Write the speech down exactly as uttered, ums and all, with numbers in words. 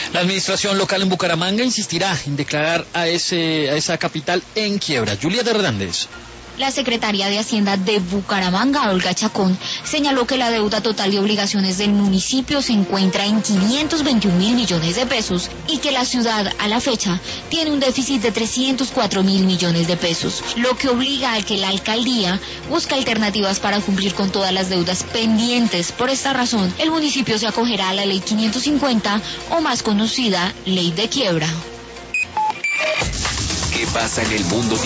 La administración local en Bucaramanga insistirá en declarar a, ese, a esa capital en quiebra. Julieta Hernández. La secretaria de Hacienda de Bucaramanga, Olga Chacón, señaló que la deuda total de obligaciones del municipio se encuentra en quinientos veintiún mil millones de pesos y que la ciudad, a la fecha, tiene un déficit de trescientos cuatro mil millones de pesos, lo que obliga a que la alcaldía busque alternativas para cumplir con todas las deudas pendientes. Por esta razón, el municipio se acogerá a la ley quinientos cincuenta o más conocida, ley de quiebra. ¿Qué pasa en el mundo?